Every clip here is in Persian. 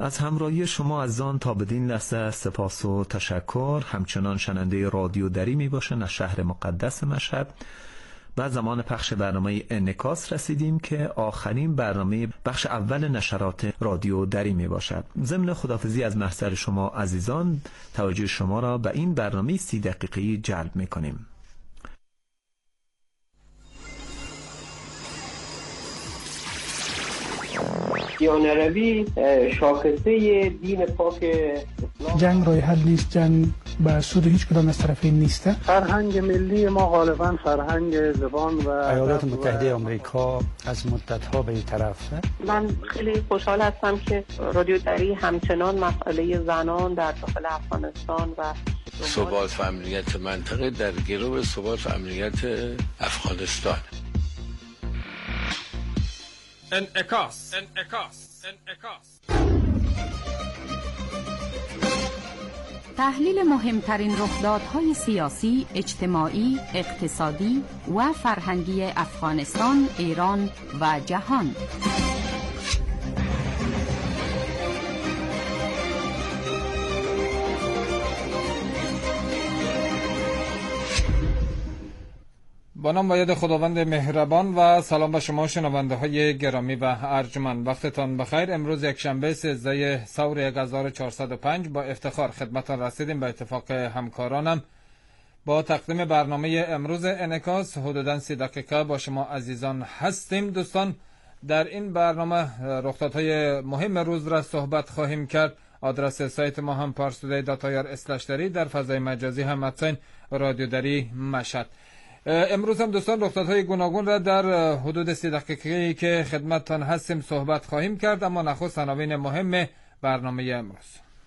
از همراهی شما عزیزان تا بدین لحظه سپاس و تشکر. همچنان شنونده رادیو دری می باشن از شهر مقدس مشهد. بعد زمان پخش برنامه انعکاس رسیدیم که آخرین برنامه بخش اول نشرات رادیو دری می باشد. ضمن خداحافظی از محضر شما عزیزان توجه شما را به این برنامه 30 دقیقه‌ای جلب می کنیم. دیانروی شاخصه دین پاک اسلام. جنگ راه حل نیست، جنگ به سود هیچ کدام از طرفین نیست. فرهنگ ملی ما غالبا فرهنگ زبان و ایالات متحده آمریکا از مدت‌ها به این طرف. من خیلی خوشحال هستم که رادیو دری همچنان مسئله زنان در داخل افغانستان و ثبات و امنیت منطقه در گرو ثبات و امنیت افغانستان. انعکاس. تحلیل مهمترین رخدادهای سیاسی، اجتماعی، اقتصادی و فرهنگی افغانستان، ایران و جهان. با نام و ید خداوند مهربان و سلام به شما شنونده های گرامی و ارجمند. وقتتان بخیر. امروز یک شنبه 13 ثور 1405 با افتخار خدمتان رسیدیم. به اتفاق همکارانم با تقدیم برنامه امروز انعکاس حدوداً 30 دقیقه با شما عزیزان هستیم. دوستان، در این برنامه رخدادهای مهم روز را صحبت خواهیم کرد. آدرس سایت ما هم parstoday.ir/dari، در فضای مجازی هم رادیو دری مشهد. امروز هم دوستان رخدادهای گوناگون را در حدود 30 دقیقه‌ای که خدمتتان هستیم صحبت خواهیم کرد، اما نخست عناوین مهم برنامه امروز.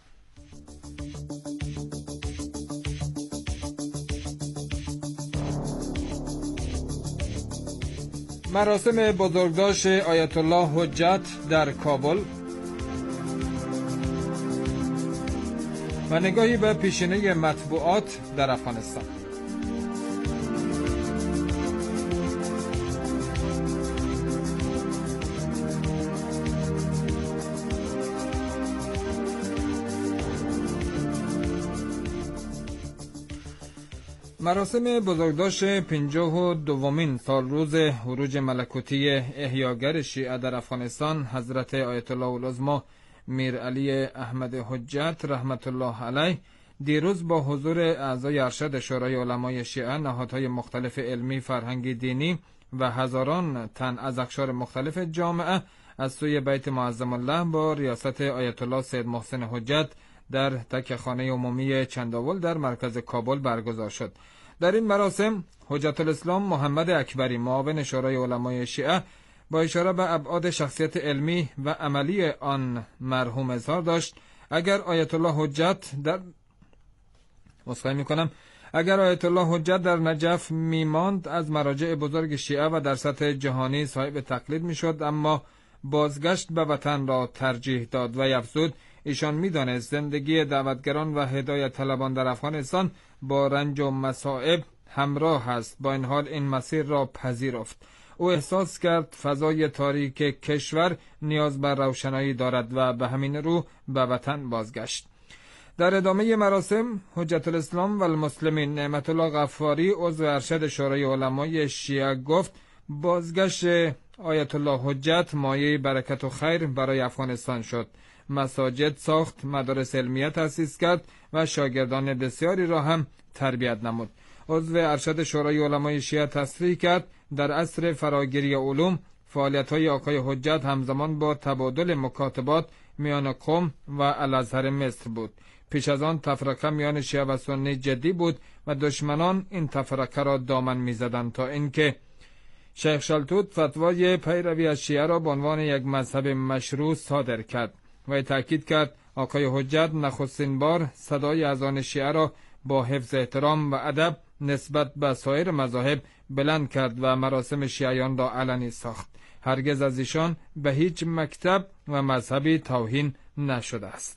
مراسم بزرگداشت آیت الله حجت در کابل و نگاهی به پیشینه مطبوعات در افغانستان. مراسم بزرگداشت 52مین سالروز خروج ملکوتی احیاگر شیعه در افغانستان حضرت آیت الله العظمی میر علی احمد حجت رحمت الله علیه دیروز با حضور اعضای ارشد شورای علمای شیعه، نهادهای مختلف علمی، فرهنگی، دینی و هزاران تن از اقشار مختلف جامعه از سوی بیت معظم الله با ریاست آیت الله سید محسن حجت در تکیه خانه عمومی چنداول در مرکز کابل برگزار شد. در این مراسم حجت الاسلام محمد اکبری معاون شورای علمای شیعه با اشاره به ابعاد شخصیت علمی و عملی آن مرحوم اظهار داشت اگر آیت الله حجت در نجف میماند از مراجع بزرگ شیعه و در سطح جهانی صاحب تقلید میشد، اما بازگشت به وطن را ترجیح داد و افزود ایشان می‌دانست زندگی دعوتگران و هدایت طلبان در افغانستان با رنج و مصائب همراه است. با این حال این مسیر را پذیرفت. او احساس کرد فضای تاریک کشور نیاز به روشنایی دارد و به همین رو به وطن بازگشت. در ادامه مراسم حجت الاسلام و المسلمین نعمت الله غفاری عضو ارشد شورای علمای شیعه گفت بازگشت آیت الله حجت مایه برکت و خیر برای افغانستان شد. مساجد ساخت، مدارس علمیه تأسیس کرد و شاگردان بسیاری را هم تربیت نمود. عضو ارشد شورای علمای شیعه تصریح کرد در عصر فراگیری علوم فعالیت‌های آقای حجت همزمان با تبادل مکاتبات میان قم و الازهر مصر بود. پیش از آن تفرقه میان شیعه و سنی جدی بود و دشمنان این تفرقه را دامن می‌زدند تا اینکه شیخ شلتوت فتوای پیروی از شیعه را به عنوان یک مذهب مشروع صادر کرد و تأکید کرد آقای حجت نخستین بار صدای اذان شیعه را با حفظ احترام و ادب نسبت به سایر مذاهب بلند کرد و مراسم شیعیان را علنی ساخت. هرگز از ایشان به هیچ مکتب و مذهبی توهین نشده است.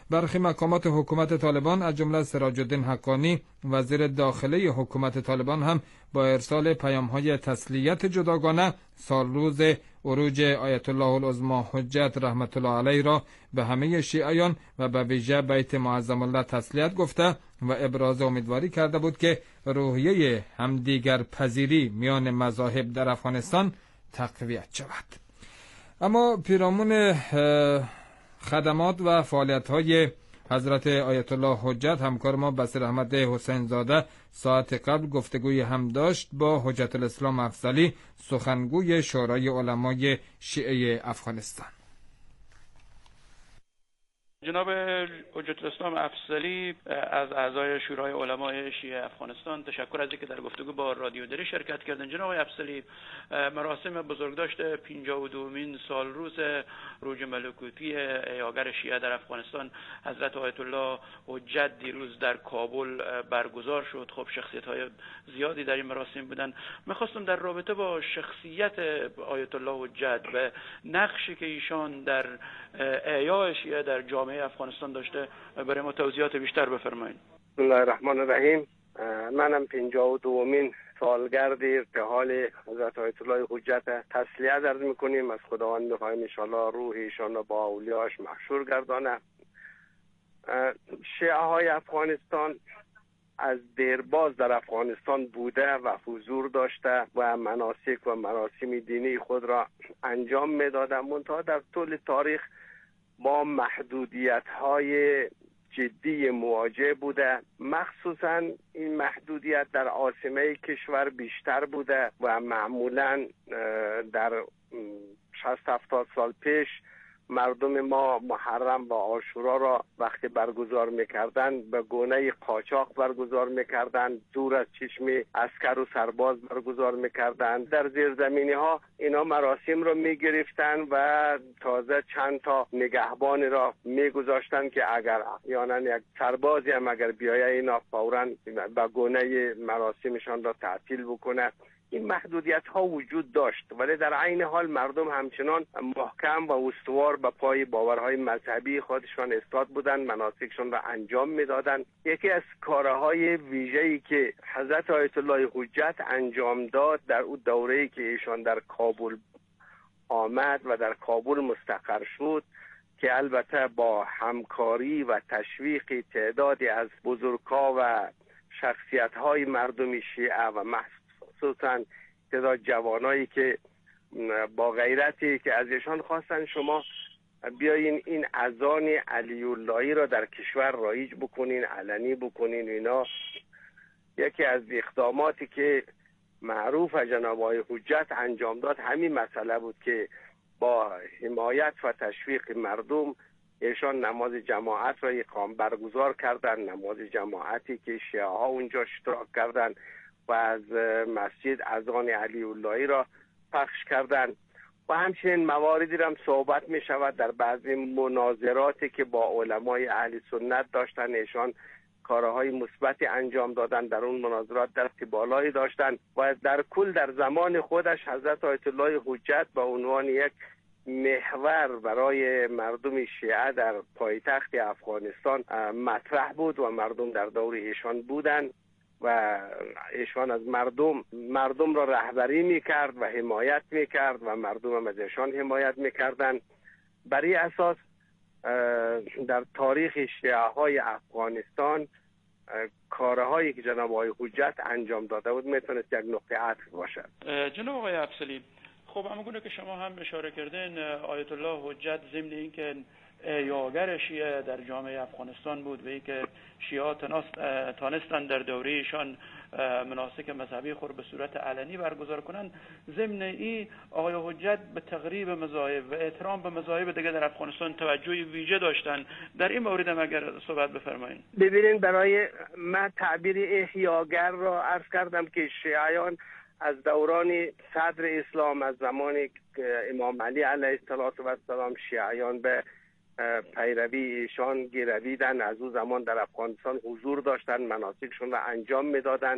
برخی مقامات حکومت طالبان از جمله سراج الدین حقانی وزیر داخله حکومت طالبان هم با ارسال پیام‌های تسلیت جداگانه سالروز عروج آیت الله العظمی حجت رحمت الله علیه را به همه شیعیان و به ویژه بیت معظم الله تسلیت گفته و ابراز امیدواری کرده بود که روحیه همدیگر پذیری میان مذاهب در افغانستان تقویت شود. اما پیرامون خدمات و فعالیت‌های حضرت آیت الله حجت، همکار ما بصیر احمد حسین زاده ساعت قبل گفتگوی هم داشت با حجت الاسلام افضلی، سخنگوی شورای علمای شیعه افغانستان. جناب حجت الاسلام افضلی از اعضای شورای علمای شیعه افغانستان تشکر از اینکه در گفتگو با رادیو دری شرکت کردن. جناب افضلی، مراسم بزرگداشت 52مین سالروز عروج ملکوتی اعیاگر شیعه در افغانستان حضرت آیت الله حجت دیروز در کابل برگزار شد. خب شخصیت‌های زیادی در این مراسم بودن. می‌خواستم در رابطه با شخصیت آیت الله حجت و نقشی که ایشان در احیای شیعه در جامعه افغانستان داشته برای ما توضیحات بیشتر بفرمایید. بسم الله الرحمن الرحیم. منم 52مین سالگرد ارتحال حضرت آیت الله حجت تسلیت عرض میکنیم. از خداوند میخوایم ان شاءالله روح ایشان را با اولیاش محشور گردانه. شیعه های افغانستان از دیرباز در افغانستان بوده و حضور داشته و مناسک و مراسم دینی خود را انجام میداده، منتها در طول تاریخ با محدودیت‌های جدی مواجه بوده. مخصوصا این محدودیت در عاصمه کشور بیشتر بوده و معمولا در 60-70 سال پیش مردم ما محرم و عاشورا را وقتی برگزار میکردن به گونه قاچاق برگزار میکردن، دور از چشم عسکر و سرباز برگزار میکردن. در زیرزمینی ها اینا مراسم را میگرفتن و تازه چند تا نگهبان را میگذاشتن که اگر احیانا یک سربازی هم اگر بیایه اینا فوراً به گونه مراسمشان را تعطیل بکنه. این محدودیت ها وجود داشت، ولی در عین حال مردم همچنان محکم و استوار به پای باورهای مذهبی خودشان ایستاد بودند، مناسکشان را انجام میدادند. یکی از کارهای ویژه‌ای که حضرت آیت الله حجت انجام داد در اون دوره‌ای که ایشان در کابل آمد و در کابل مستقر شد، که البته با همکاری و تشویق تعدادی از بزرگا و شخصیت‌های مردم شیعه و خصوصا تعداد جوانایی که با غیرتی که از ایشان خواستن شما بیاین این اذان علی اللهی را در کشور رایج بکنین، علنی بکنین. اینا یکی از اقداماتی که معروف جناب آقای حجت انجام داد همین مسئله بود که با حمایت و تشویق مردم ایشان نماز جماعت را اقامت برگزار کردن، نماز جماعتی که شیعه ها اونجا اشتراک کردن و از مسجد اذان علی اللهی را پخش کردند. و همچنین مواردی را هم صحبت می شود در بعضی مناظراتی که با علمای اهل سنت داشتن. ایشان کارهای مثبتی انجام دادن، در اون مناظرات دست بالایی داشتن و در کل در زمان خودش حضرت آیت الله حجت به عنوان یک محور برای مردم شیعه در پایتخت افغانستان مطرح بود و مردم در دور ایشان بودند و ایشان از مردم را رهبری میکرد و حمایت میکرد و مردم هم از ایشان حمایت میکردن. برای اساس در تاریخ شیعه های افغانستان کارهایی که جناب آقای حجت انجام داده بود میتونست یک نقطه عطف باشد. جناب آقای افضلی، خب همونگونه که شما هم اشاره کردین آیت الله حجت ضمن اینکه احیاگر شیعه در جامعه افغانستان بود و اینکه شیعه تانستن در دوره ایشان مناسک مذهبی خود به صورت علنی برگزار کنند، ضمن این آقای حجت به تقریب مذاهب و احترام به مذاهب دیگه در افغانستان توجه ویژه داشتن. در این مورد هم اگر صحبت بفرمایید. ببینین، برای من تعبیر احیاگر را عرض کردم که شیعیان از دوران صدر اسلام، از زمان امام علی علیه السلام شیعیان به پیروی ایشان گرویدن، از اون زمان در افغانستان حضور داشتن، مناسکشون را انجام میدادن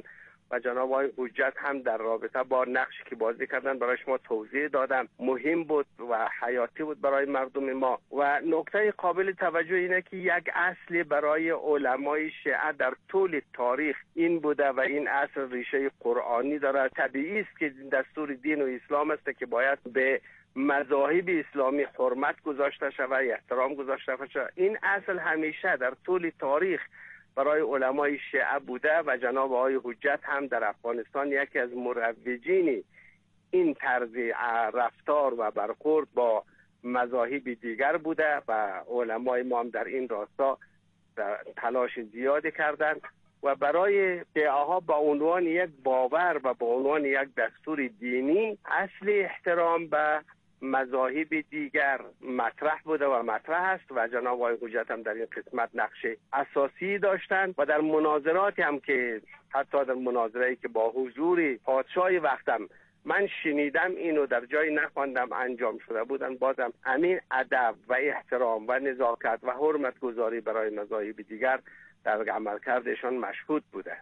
و جناب آقای حجت هم در رابطه با نقشی که بازی کردن برای شما توضیح دادم. مهم بود و حیاتی بود برای مردم ما. و نکته قابل توجه اینه که یک اصل برای علمای شیعه در طول تاریخ این بوده و این اصل ریشه قرآنی داره. طبیعی است که دستور دین و اسلام است که باید به مذاهب اسلامی حرمت گذاشته شود، احترام گذاشته شود. این اصل همیشه در طول تاریخ برای علمای شیعه بوده و جناب آقای حجت هم در افغانستان یکی از مروجین این طرز رفتار و برخورد با مذاهب دیگر بوده و علمای ما هم در این راستا تلاش زیادی کردند و برای شیعه‌ها با عنوان یک باور و با عنوان یک دستور دینی اصل احترام به مذاهب دیگر مطرح بوده و مطرح است و جناب آقای حجت هم در این قسمت نقش اساسی داشتند و در مناظرات هم که حتی در مناظره‌ای که با حضور پادشاه وقتم من شنیدم اینو در جای نخواندم انجام شده بودن، بازم همین ادب و احترام و نزاکت و حرمت گذاری برای مذاهب دیگر در عملکردشان مشهود بوده.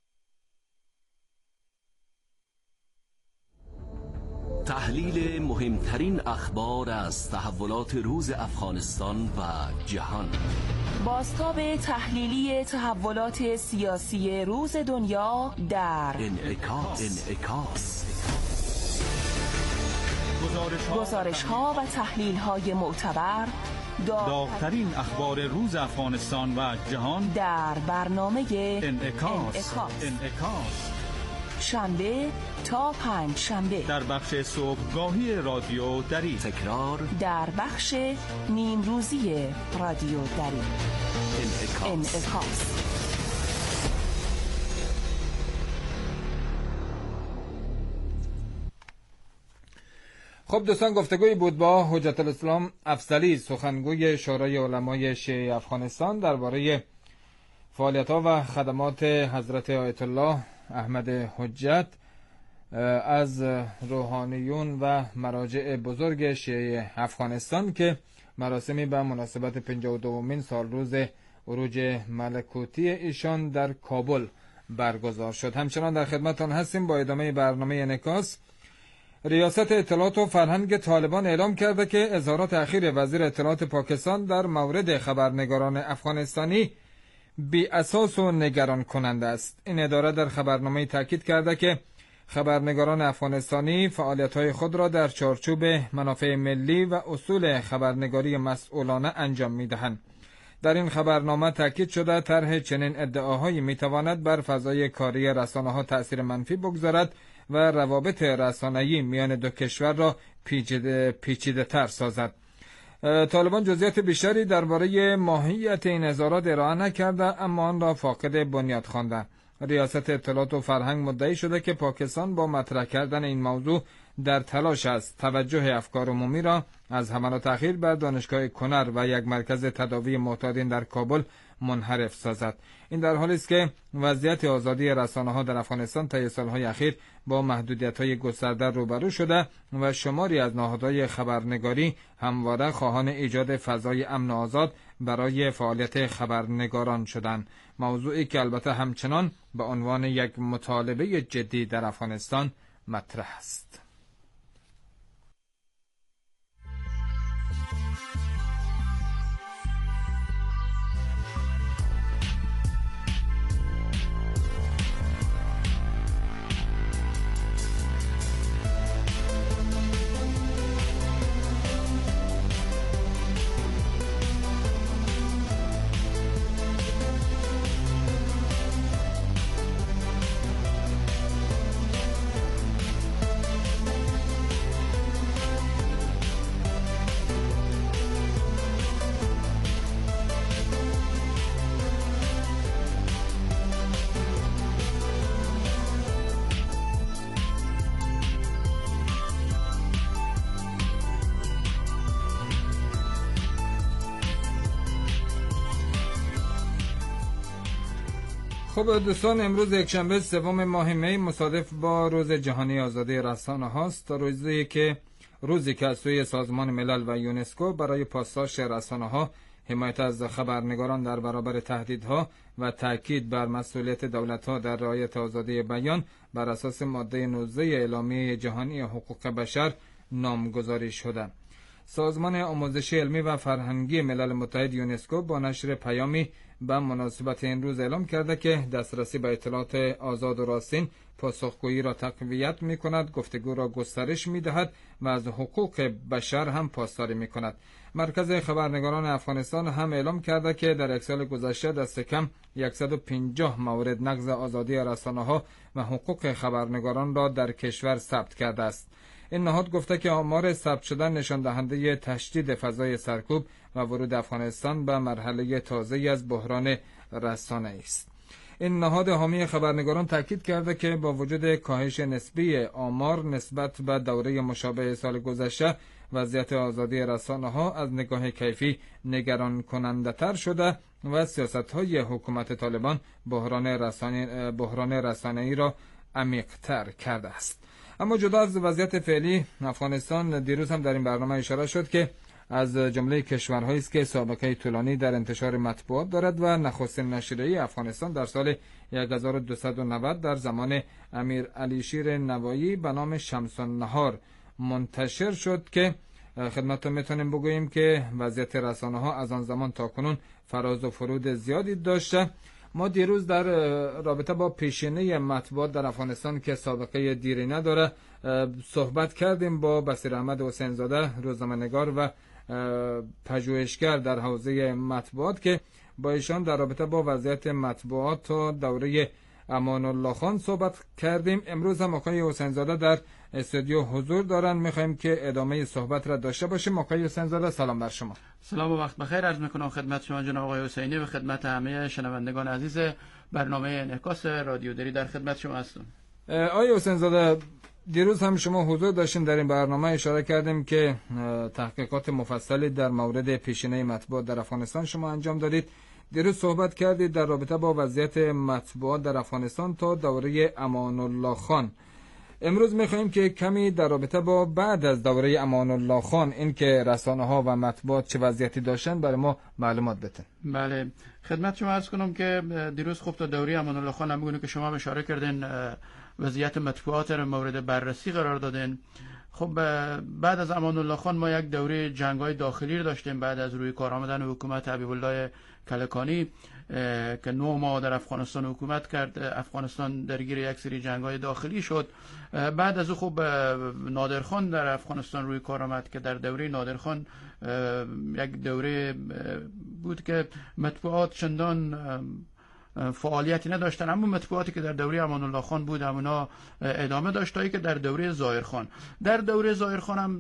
تحلیل مهمترین اخبار از تحولات روز افغانستان و جهان. بازتاب تحلیلی تحولات سیاسی روز دنیا در انعکاس. گزارش‌ها و تحلیل‌های معتبر، داغ‌ترین اخبار روز افغانستان و جهان در برنامه انعکاس. شنبه تا پنج شنبه در بخش صبحگاهی رادیو دری، تکرار در بخش نیم روزی رادیو دری. انعکاس. خب دوستان، گفتگویی بود با حجت الاسلام افضلی، سخنگوی شورای علمای شیعه افغانستان، درباره فعالیت‌ها و خدمات حضرت آیت الله احمد حجت از روحانیون و مراجع بزرگ شیعه افغانستان که مراسمی به مناسبت 52مین سالروز عروج ملکوتی ایشان در کابل برگزار شد. همچنان در خدمتتان هستیم با ادامه برنامه انعکاس. ریاست اطلاعات و فرهنگ طالبان اعلام کرده که اظهارات اخیر وزیر اطلاعات پاکستان در مورد خبرنگاران افغانستانی بی اساس و نگران کننده است. این اداره در خبرنامه تاکید کرده که خبرنگاران افغانستانی فعالیت‌های خود را در چارچوب منافع ملی و اصول خبرنگاری مسئولانه انجام می‌دهند. در این خبرنامه تاکید شده طرح چنین ادعاهایی می‌تواند بر فضای کاری رسانه‌ها تأثیر منفی بگذارد و روابط رسانه‌ای میان دو کشور را پیچیده‌تر سازد. طالبان جزئیات بیشتری درباره ماهیت این اظهارات ارائه نکرده، اما آن را فاقد بنیاد خوانده. ریاست اطلاعات و فرهنگ مدعی شده که پاکستان با مطرح کردن این موضوع در تلاش است توجه افکار عمومی را از حملات اخیر بر دانشگاه کنر و یک مرکز تداوی معتادین در کابل منحرف سازد. این در حالی است که وضعیت آزادی رسانه‌ها در افغانستان طی سال‌های اخیر با محدودیت‌های گسترده روبرو شده و شماری از نهادهای خبرنگاری همواره خواهان ایجاد فضای امن و آزاد برای فعالیت خبرنگاران شدند. موضوعی که البته همچنان به عنوان یک مطالبه جدی در افغانستان مطرح است. خب دوستان، امروز یکشنبه 3 ماه می مصادف با روز جهانی آزادی رسانه هاست، روزی که از سوی سازمان ملل و یونسکو برای پاسداشت رسانه ها حمایت از خبرنگاران در برابر تهدیدها و تاکید بر مسئولیت دولت‌ها در رعایت آزادی بیان بر اساس ماده 19 اعلامیه جهانی حقوق بشر نامگذاری شده. سازمان آموزش علمی و فرهنگی ملل متحد یونسکو با نشر پیامی به مناسبت این روز اعلام کرده که دسترسی به اطلاعات آزاد و راستین پاسخگویی را تقویت می کند، گفتگو را گسترش می دهد و از حقوق بشر هم پاسداری می کند. مرکز خبرنگاران افغانستان هم اعلام کرده که در یک سال گذشته دست کم 150 مورد نقض آزادی رسانه‌ها و حقوق خبرنگاران را در کشور ثبت کرده است. این نهاد گفته که آمار ثبت شده نشان دهنده تشدید فضای سرکوب و ورود افغانستان به مرحله تازه‌ای از بحران رسانه است. این نهاد حامی خبرنگاران تاکید کرده که با وجود کاهش نسبی آمار نسبت به دوره مشابه سال گذشته، وضعیت آزادی رسانه‌ها از نگاه کیفی نگران کننده تر شده و سیاست‌های حکومت طالبان بحران رسانه‌ای را عمیق‌تر کرده است. اما جدا از وضعیت فعلی افغانستان، دیروز هم در این برنامه اشاره شد که از جمله کشورهایی است که سابقه طولانی در انتشار مطبوعات دارد و نخستین نشریه افغانستان در سال 1290 در زمان امیر علی شیر نوایی به نام شمس النهار منتشر شد که خدمتتون میتونیم بگوییم که وضعیت رسانه‌ها از آن زمان تا کنون فراز و فرود زیادی داشته. ما دیروز در رابطه با پیشینه مطبوعات در افغانستان که سابقه دیری نداره صحبت کردیم با بصیر احمد حسین زاده، روزنامه‌نگار و پژوهشگر در حوزه مطبوعات، که با ایشان در رابطه با وضعیت مطبوعات تا دوره امان الله خان صحبت کردیم. امروز هم آقای حسین زاده در استودیو حضور دارن، میخوایم که ادامه صحبت را داشته باشیم. آقای حسین زاده سلام بر شما. سلام و وقت بخیر عرض میکنم خدمت شما جناب آقای حسینی و خدمت همه شنوندگان عزیز برنامه انعکاس رادیو دری. در خدمت شما هستم. آقای حسین زاده، دیروز هم شما حضور داشتین در این برنامه، اشاره کردیم که تحقیقات مفصلی در مورد پیشینه مطبوعات در افغانستان شما انجام دادید. دیروز صحبت کردید در رابطه با وضعیت مطبوعات در افغانستان تا دوره امان الله خان. امروز می‌خوایم که کمی در رابطه با بعد از دوره امان الله خان، این که رسانه‌ها و مطبوعات چه وضعیتی داشتن، برای ما معلومات بدین. بله، خدمت شما عرض کنم که دیروز خب تا دوره امان الله خان همونی که شما اشاره کردین وضعیت مطبوعات را مورد بررسی قرار دادین. خب بعد از امان الله خان ما یک دوره جنگ‌های داخلی رو داشتیم بعد از روی کار آمدن حکومت حبیب الله کلکانی که 9 ماه در افغانستان حکومت کرد. افغانستان درگیر یک سری جنگ‌های داخلی شد. بعد از او خب نادرخان در افغانستان روی کار آمد که در دوره نادرخان یک دوره بود که مطبوعات چندان فعالیتی نداشتن، اما مطبوعاتی که در دوره امان الله خان بود همونا ادامه داشت تا که در دوره ظاهرخان. در دوره ظاهرخان هم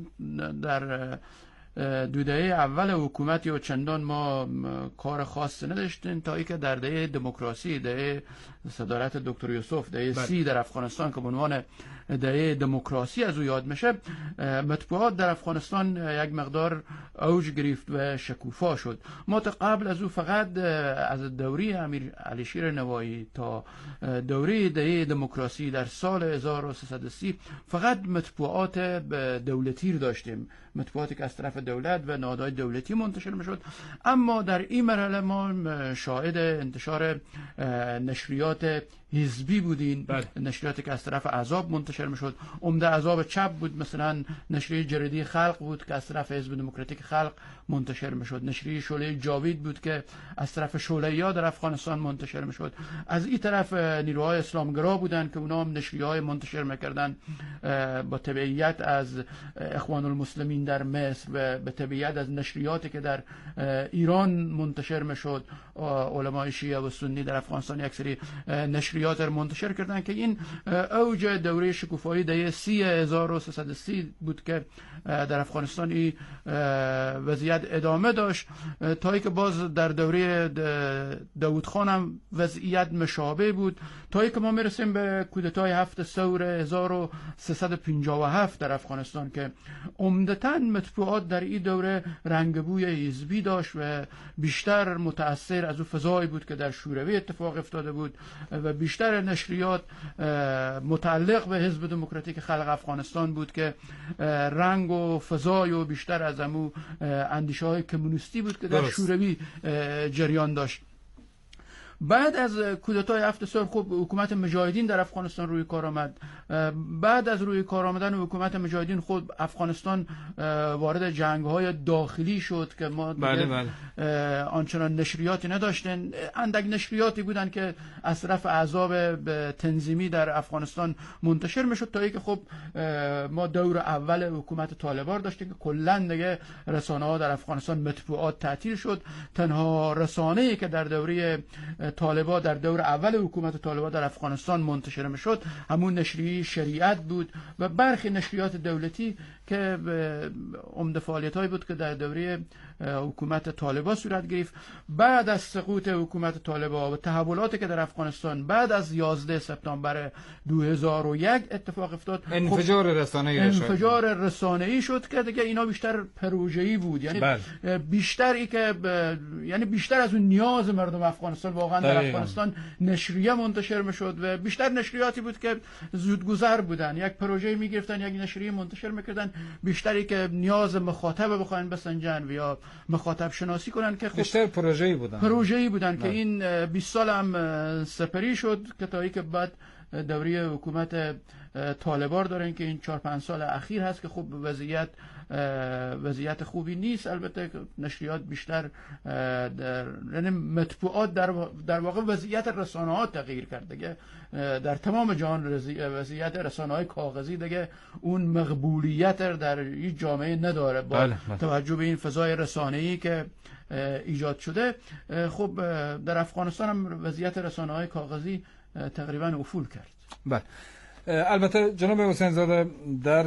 در دو دهه اول حکومتی و چندان ما کار خاص نداشتیم تا که در دهه دموکراسی، دهه صدارت دکتر یوسف، دهه سی در افغانستان که به عنوان دهه دموکراسی از او یاد میشه، مطبوعات در افغانستان یک مقدار اوج گرفت و شکوفا شد. ما تا قبل از او فقط از دوره امیر علی شیر نوایی تا دوره دهه دموکراسی در سال 1330 فقط مطبوعات دولتی رو داشتیم، مطبوعاتی که از طرف دولت و نهادهای دولتی منتشر میشد. اما در این مرحله ما شاهد انتشار نشریات حزبی بودین، نشریاتی که از طرف احزاب منتشر میشد. عمده احزاب چپ بود، مثلا نشریه جریده خلق بود که از طرف حزب دموکراتیک خلق منتشر میشد. نشریه شعله جاوید بود که از طرف شعله‌یا در افغانستان منتشر میشد. از این طرف نیروهای اسلامگرا بودن که اونا هم نشریه‌های منتشر میکردن با تبعیت از اخوان المسلمین در مصر و به تبعیت از نشریاتی که در ایران منتشر میشد. علمای شیعه و سنی در افغانستان یک سری نشریات رو منتشر کردن که این اوج دوره شکوفایی دهه 1330 بود که در افغانستان این وضعیت ادامه داشت تا که باز در دوره داوود خان هم وضعیت مشابه بود تا که ما میرسیم به کودتای 7 ثور 1357 در افغانستان که عمدتاً مطبوعات در این دوره رنگ بوی حزبی داشت و بیشتر متأثر از اون فضایی بود که در شوروی اتفاق افتاده بود و بیشتر نشریات متعلق به حزب دموکراتیک خلق افغانستان بود که رنگ و فضای و بیشتر از امو اندیشه های کمونیستی بود که در شوروی جریان داشت. بعد از کودتای 7 سال خب حکومت مجاهدین در افغانستان روی کار آمد. بعد از روی کار آمدن حکومت مجاهدین خود افغانستان وارد جنگ‌های داخلی شد که ما آنچنان نشریاتی نداشتن. اندک نشریاتی بودن که از طرف احزاب تنظیمی در افغانستان منتشر میشد تا اینکه خب ما دور اول حکومت طالبان داشتیم که کلا دیگه رسانه‌ها در افغانستان مطبوعات تعطیل شد. تنها رسانه‌ای که در دوره طالبان در دور اول حکومت طالبان در افغانستان منتشر میشد همون نشریه شریعت بود و برخی نشریات دولتی که عمده فعالیت‌هایی بود که در دوره حکومت طالبان صورت گرفت. بعد از سقوط حکومت طالبان و تحولاتی که در افغانستان بعد از 11 سپتامبر 2001 اتفاق افتاد، انفجار رسانه‌ای شد که دیگه اینا بیشتر پروژه‌ای بود، یعنی بیشتر از اون نیاز مردم افغانستان واقعا در افغانستان نشریه منتشر میشد و بیشتر نشریاتی بود که زودگذر بودن، یک پروژه میگرفتن یک نشریه منتشر میکردن، بیشتری که نیاز مخاطب بخواین بسنجن و یا مخاطب شناسی کنن که بیشتر پروژه‌ای بودن که این 20 سال هم سپری شد که تا اینکه بعد دوره حکومت طالبان دارن که این 4-5 سال اخیر هست که خب وضعیت خوبی نیست. البته نشریات بیشتر یعنی مطبوعات در واقع وضعیت رسانه‌ها تغییر کرد دیگه. در تمام جهان وضعیت رسانه‌های کاغذی دیگه اون مقبولیت در این جامعه نداره با توجه به این فضای رسانه‌ای که ایجاد شده. خب در افغانستان هم وضعیت رسانه‌های کاغذی تقریبا افول کرد. بله. البته جناب حسین زاده در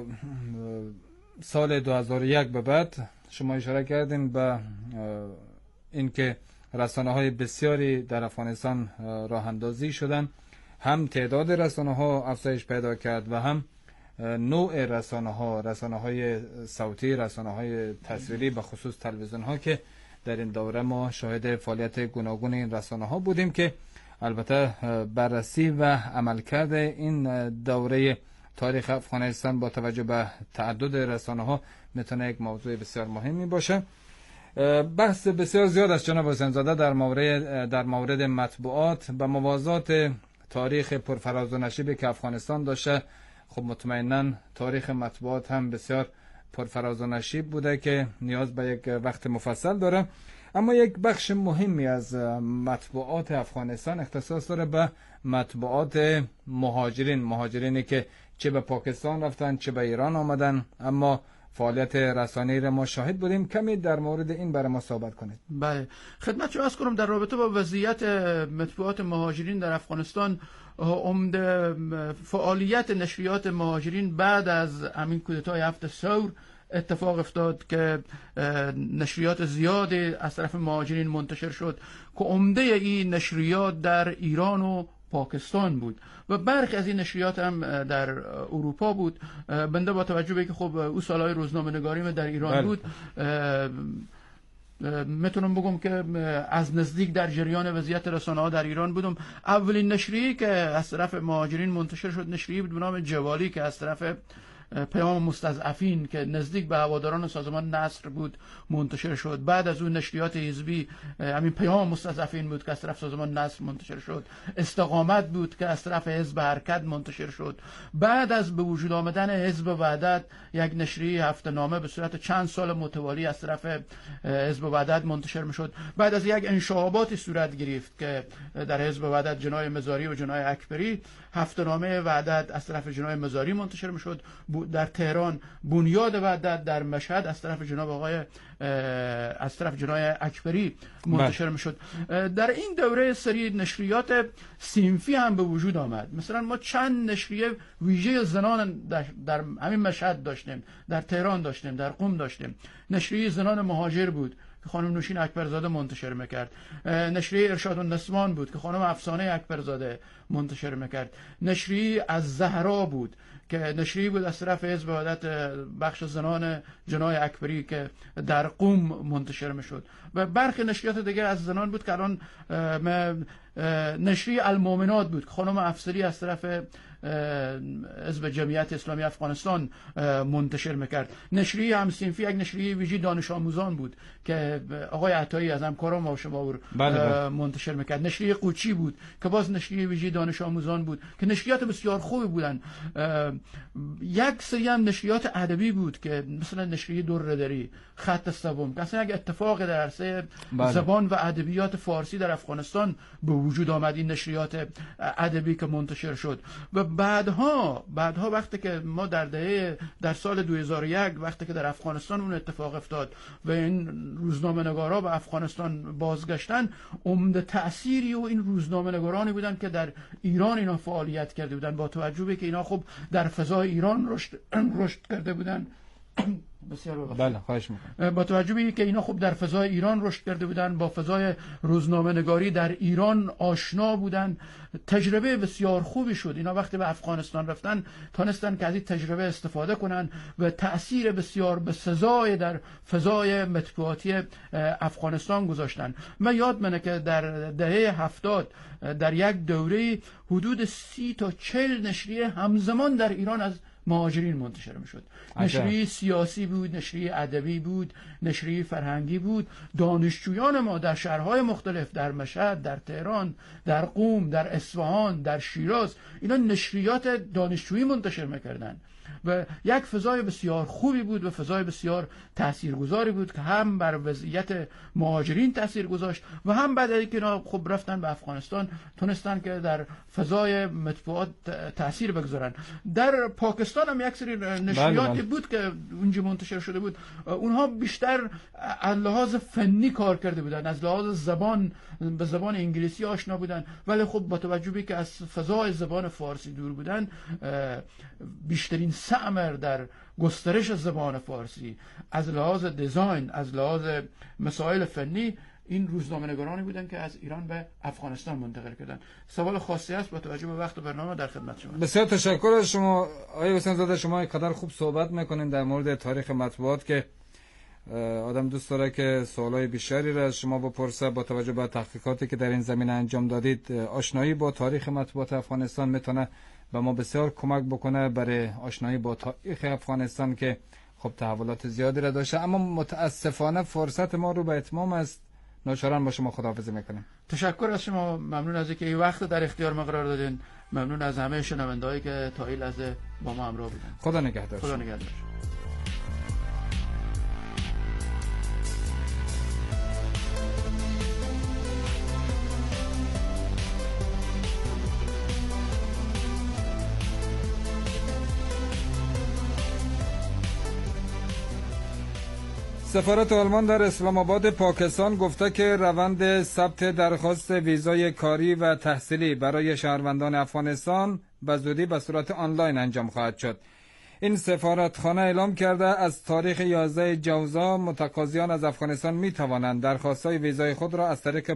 سال 2001 به بعد شما اشاره کردین به اینکه رسانه‌های بسیاری در افغانستان راه اندازی شدن، هم تعداد رسانه‌ها افزایش پیدا کرد و هم نوع رسانه‌های صوتی، رسانه‌های تصویری به خصوص تلویزیون‌ها که در این دوره ما شاهد فعالیت گوناگون این رسانه‌ها بودیم که البته بررسی و عملکرد این دوره تاریخ افغانستان با توجه به تعدد رسانه‌ها میتونه یک موضوع بسیار مهمی باشه. بحث بسیار زیاد است جناب حسین زاده در مورد مطبوعات و موازات تاریخ پرفراز و نشیبی که افغانستان داشته. خب مطمئناً تاریخ مطبوعات هم بسیار پرفراز و نشیب بوده که نیاز به یک وقت مفصل داره، اما یک بخش مهمی از مطبوعات افغانستان اختصاص داره به مطبوعات مهاجرینی که چه به پاکستان رفتن چه به ایران آمدن، اما فعالیت رسانه‌ای را ما شاهد بودیم. کمی در مورد این برای ما صحبت کنید. بله، خدمت عرض کنم در رابطه با وضعیت مطبوعات مهاجرین در افغانستان، عمده فعالیت نشریات مهاجرین بعد از همین کودتای 7 ثور اتفاق افتاد که نشریات زیادی از طرف مهاجرین منتشر شد که عمده این نشریات در ایران و پاکستان بود و برخی از این نشریات هم در اروپا بود. بنده با توجه به که خب او سالهای روزنامه نگاریم در ایران بود، میتونم بگم که از نزدیک در جریان وضعیت رسانه‌ها در ایران بودم. اولین نشریه‌ای که از طرف مهاجرین منتشر شد نشریه‌ای بود به نام جوالی که از طرف پیام مستضعفین که نزدیک به هواداران سازمان نصر بود منتشر شد. بعد از اون نشریات حزبی همین پیام مستضعفین بود که از طرف سازمان نصر منتشر شد. استقامت بود که از طرف حزب حرکت منتشر شد. بعد از به وجود آمدن حزب وحدت یک نشریه هفته‌نامه به صورت چند سال متوالی از طرف حزب وحدت منتشر میشد. بعد از یک انشعاباتی صورت گرفت که در حزب وحدت جنای مزاری و جنای اکبری، هفته‌نامه وحدت از طرف جنای مزاری منتشر میشد. در تهران بنیاد وحدت، در مشهد از طرف جنای اکبری منتشر میشد. در این دوره سری نشریات صنفی هم به وجود آمد. مثلا ما چند نشریه ویژه زنان در همین مشهد داشتیم، در تهران داشتیم، در قم داشتیم. نشریه زنان مهاجر بود که خانم نوشین اکبرزاده منتشر میکرد، نشریه ارشاد النسوان بود که خانم افسانه اکبرزاده منتشر میکرد، نشریه از زهرا بود که نشریه بود از طرف حزب وحدت بخش زنان جنای اکبری که در قم منتشر میشد، و برخی نشریات دیگه از زنان بود که الان نشریه المؤمنات بود که خانم افسری از طرف حزب جمعیت اسلامی افغانستان منتشر میکرد. نشریه همصنفی یک نشریه ویژه دانش آموزان بود که آقای عطایی از همکاران ما شما منتشر میکرد. نشریه قوچی بود که باز نشریه ویژه دانش آموزان بود که نشریات بسیار خوبی بودن. یک سری هم نشریات ادبی بود که مثلا نشریه درردری، خط سوم، که اصلا یک اتفاق در عرصه زبان و ادبیات فارسی در افغانستان به وجود آمد، این نشریات ادبی که منتشر شد. و بعدها وقتی که ما در سال 2001 وقتی که در افغانستان اون اتفاق افتاد و این روزنامه نگارا به افغانستان بازگشتن، عمده تأثیری و این روزنامه نگارانی بودن که در ایران اینا فعالیت کرده بودن، با توجه به که اینا خب در فضای ایران رشد کرده بودن. بسیار بله خواهش میکنم. با توجه به که اینا خب در فضای ایران رشد کرده بودن، با فضای روزنامه نگاری در ایران آشنا بودن، تجربه بسیار خوبی شد. اینا وقتی به افغانستان رفتن تونستن که از این تجربه استفاده کنن و تأثیر بسیار بسزای در فضای مطبوعاتی افغانستان گذاشتن. من یاد منه که در دهه 70 در یک دوره حدود 30 تا 40 نشریه همزمان در ایران از مهاجرین منتشر میشد. نشریه سیاسی بود، نشریه ادبی بود، نشریه فرهنگی بود. دانشجویان ما در شهرهای مختلف، در مشهد، در تهران، در قم، در اصفهان، در شیراز، اینا نشریات دانشجویی منتشر میکردن و یک فضای بسیار خوبی بود و فضای بسیار تاثیرگذاری بود که هم بر وضعیت مهاجرین تاثیر گذاشت و هم بعد از اینکه اینا خب رفتن به افغانستان تونستن که در فضای مطبوعات تاثیر بگذارن. در پاکستان هم یک سری نشریاتی بود که اونجا منتشر شده بود، اونها بیشتر از لحاظ فنی کار کرده بودن، از لحاظ زبان به زبان انگلیسی آشنا بودن، ولی خب با توجه به که از فضای زبان فارسی دور بودن، بیشترین سعمر در گسترش زبان فارسی از لحاظ دیزاین، از لحاظ مسائل فنی، این روزنامه‌نگارانی بودن که از ایران به افغانستان منتقل کردن. سوال خاصی است با توجه به وقت برنامه در خدمت شما. بسیار تشکر از شما آقای حسین زاده. شما اینقدر خوب صحبت میکنین در مورد تاریخ مطبوعات که آدم دوست داره که سوالای بیشتری را از شما بپرسه. با توجه به تحقیقاتی که در این زمینه انجام دادید، آشنایی با تاریخ مطبوعات افغانستان میتونه به ما بسیار کمک بکنه برای آشنایی با تاریخ افغانستان که خب تحولات زیادی را داشته. اما متاسفانه فرصت ما رو به اتمام است، ناچارن با شما خداحافظی میکنیم. تشکر از شما، ممنون از اینکه این وقت در اختیار ما قرار دادین، ممنون از همه شنوندهایی که تا این لحظه با ما همراه بودن. خدا نگهدار. خدا نگهدار. سفارت آلمان در اسلام آباد پاکستان گفته که روند ثبت درخواست ویزای کاری و تحصیلی برای شهروندان افغانستان به زودی به صورت آنلاین انجام خواهد شد. این سفارتخانه اعلام کرده از تاریخ 11 جوزا متقاضیان از افغانستان می توانند درخواست‌های ویزای خود را از طریق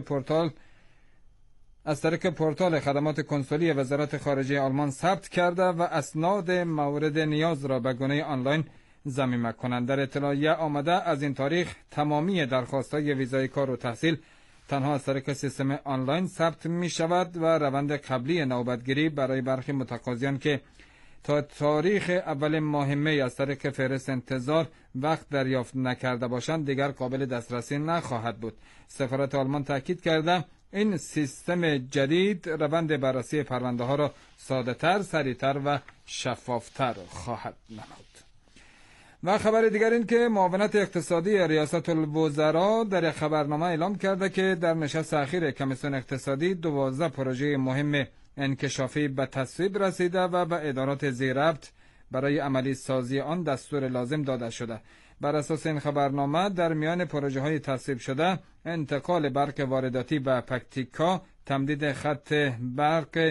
پورتال خدمات کنسولی وزارت خارجه آلمان ثبت کرده و اسناد مورد نیاز را به گونه آنلاین ضمیمه کنند. در اطلاعیه آمده از این تاریخ تمامی درخواست‌های ویزای کار و تحصیل تنها از طریق سیستم آنلاین ثبت می شود و روند قبلی نوبتگیری برای برخی متقاضیان که تا تاریخ اول ماه می از طریق فهرست انتظار وقت دریافت نکرده باشند دیگر قابل دسترسی نخواهد بود. سفارت آلمان تاکید کرده این سیستم جدید روند بررسی پرونده ها را ساده تر، سریعتر و شفافتر خواهد نمود. و خبر دیگر این که معاونت اقتصادی ریاست الوزراء در یک خبرنامه اعلام کرده که در نشست اخیر کمیسیون اقتصادی 12 پروژه مهم انکشافی به تصویب رسیده و به ادارات زیرربط برای عملی سازی آن دستور لازم داده شده. بر اساس این خبرنامه در میان پروژه های تصویب شده انتقال برق وارداتی به پکتیکا، تمدید خط برق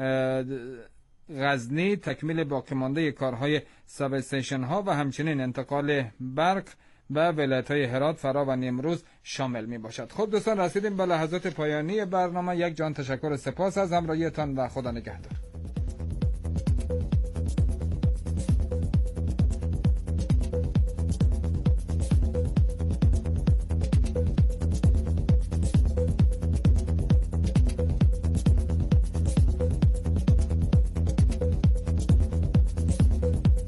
غزنی، تکمیل باقی مانده کارهای ساب استیشن ها و همچنین انتقال برق و ولایت‌های هرات، فرا و نیمروز شامل می‌باشد. خب دوستان، رسیدیم به لحظات پایانی برنامه. یک جان تشکر و سپاس از همراهیتان و خدا نگهدار.